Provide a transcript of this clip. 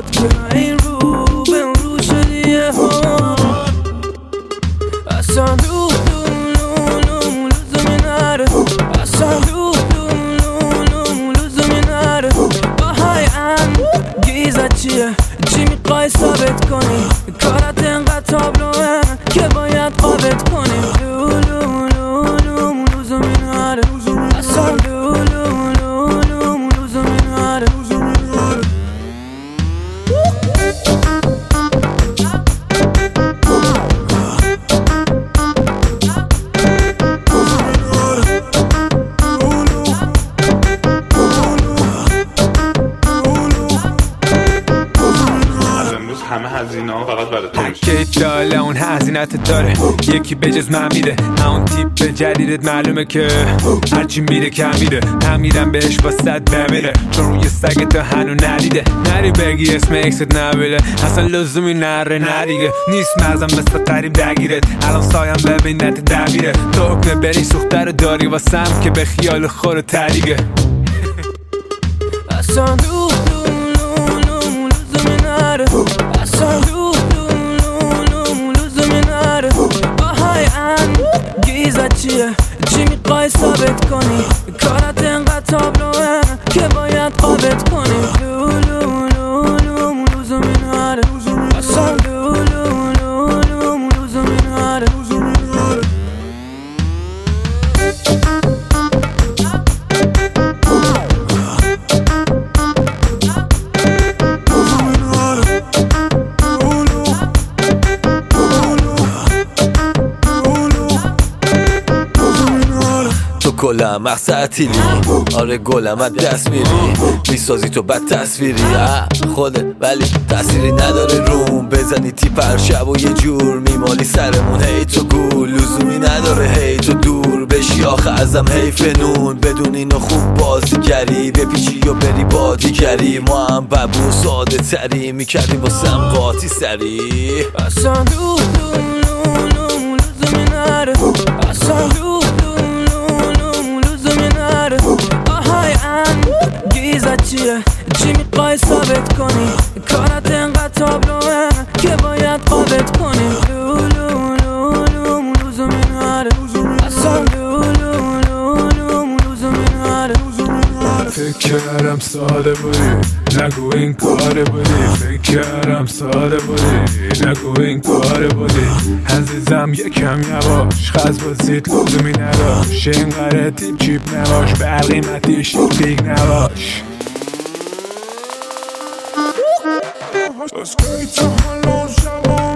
که این رو به اون رو شدیه ها اصلا لزومی نره اصلا لزومی نره باهای انگیزت چیه چی میخوای ثابت کنی کارت انقدر تابلوه که باید ثابت کنی لزومی نره اصلا لزومی نره همه هزینه ها فقط برای تو میشه. که داله اون هزینت داره یکی بجز من میده اون تیپ جدیدت معلومه که هرچی میره کم میره هم میرم بهش با صد بمیره چون روی سگت هنو ندیده نری بگی اسم اکست نبیله اصلا لزومی نره ندیگه نیست مغزم مثل قریب درگیرت الان سایم ببین نت دبیره تو حکم بری سوخته رو داری واسم که به خیال خور تریگه اصلا لزومی نره اصلا لزومی نره باهای انگیزت چیه چی میخوای ثابت کنی کارت انقدر تابلوه که باید ثابت کنی لزومی نره اصلا لزومی نره گلم مقصدیلی آره گلم از دست میری میسازی تو بد تصویری خوده ولی تأثیری نداره روم بزنی تیپ هر شب و یه جور میمالی سرمون هی تو گول لزومی نداره هی تو دور بشی آخه ازم هی فنون بدون اینو خوب بازیگری بپیچی و بری با دیگری ما هم ببو ساده تری میکردیم واسم قاطی سری اصلا لزومی نره اصلا باهای انگیزت چیه چی میخوای ثابت کنی کارت انقدر تابلوه که باید ثابت کنی لزومی نره اصلا لزومی نره فکر کردم ساده بودی نگو این کاره بودی فکر کردم ساده بودی نگو این کاره بودی عزیزم یکم یواش خز بازیت لزومی نداشت اینقدر تیپ چیپ نباش به هر قیمتیش بیگ نباش از کی تا حالا شبا